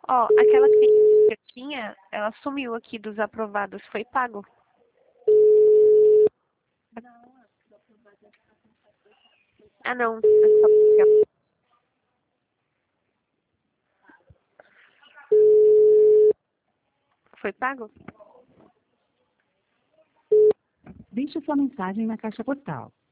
Ó, aquela cliente que eu tinha, ela sumiu aqui dos aprovados. Foi pago? Ah, não. É só porque, ó, foi pago? Deixe sua mensagem na caixa postal.